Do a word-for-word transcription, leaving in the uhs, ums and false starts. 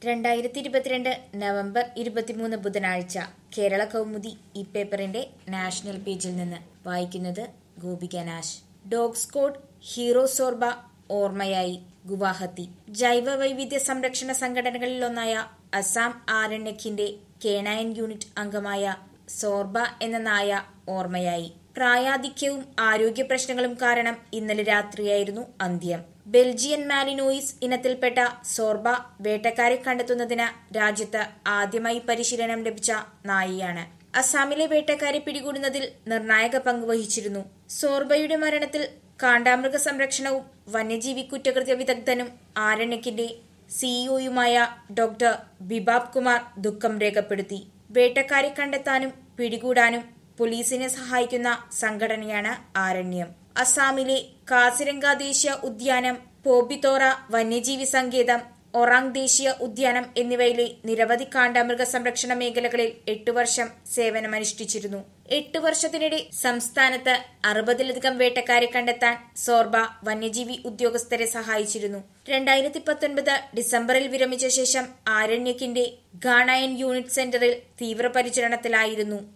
രണ്ടായിരത്തി ഇരുപത്തിരണ്ട് നവംബർ ഇരുപത്തിമൂന്ന് ബുധനാഴ്ച കേരള കൗമുദി ഈ പേപ്പറിന്റെ നാഷണൽ പേജിൽ നിന്ന് വായിക്കുന്നത് Gopika Nash. Dog squad hero Zorba ഓർമ്മയായി ഗുവാഹത്തി. ജൈവ വൈവിധ്യ സംരക്ഷണ സംഘടനകളിലൊന്നായ അസാം ആരണ്യക്കിന്റെ കേണയൻ യൂണിറ്റ് അംഗമായ സോർബ എന്ന നായ ഓർമ്മയായി. പ്രായാധിക്യവും ആരോഗ്യ പ്രശ്നങ്ങളും കാരണം ഇന്നലെ രാത്രിയായിരുന്നു അന്ത്യം. ബെൽജിയൻ മാലിനോയിസ് ഇനത്തിൽപ്പെട്ട സോർബ വേട്ടക്കാരെ കണ്ടെത്തുന്നതിന് രാജ്യത്ത് ആദ്യമായി പരിശീലനം ലഭിച്ച നായയാണ്. അസാമിലെ വേട്ടക്കാരെ പിടികൂടുന്നതിൽ നിർണായക പങ്ക് വഹിച്ചിരുന്നു. സോർബയുടെ മരണത്തിൽ കാണ്ടാമൃഗ സംരക്ഷണവും വന്യജീവി കുറ്റകൃത്യ വിദഗ്ധനും ആരണ്യക്കിന്റെ സിഇഒയുമായ ഡോക്ടർ ബിബാബ് കുമാർ ദുഃഖം രേഖപ്പെടുത്തി. വേട്ടക്കാരെ കണ്ടെത്താനും പിടികൂടാനും പോലീസിനെ സഹായിക്കുന്ന സംഘടനയാണ് ആരണ്യം. അസാമിലെ കാസിരംഗ ദേശീയ ഉദ്യാനം, പോബിത്തോറ വന്യജീവി സങ്കേതം, ഒറാങ് ദേശീയ ഉദ്യാനം എന്നിവയിലെ നിരവധി കാണ്ടാമൃഗ സംരക്ഷണ മേഖലകളിൽ എട്ടു വർഷം സേവനമനുഷ്ഠിച്ചിരുന്നു. എട്ടു വർഷത്തിനിടെ സംസ്ഥാനത്ത് അറുപതിലധികം വേട്ടക്കാരെ കണ്ടെത്താൻ സോർബ വന്യജീവി ഉദ്യോഗസ്ഥരെ സഹായിച്ചിരുന്നു. രണ്ടായിരത്തി പത്തൊൻപത് ഡിസംബറിൽ വിരമിച്ച ശേഷം ആരണ്യക്കിന്റെ ഗാണയൻ യൂണിറ്റ് സെന്ററിൽ തീവ്രപരിചരണത്തിലായിരുന്നു.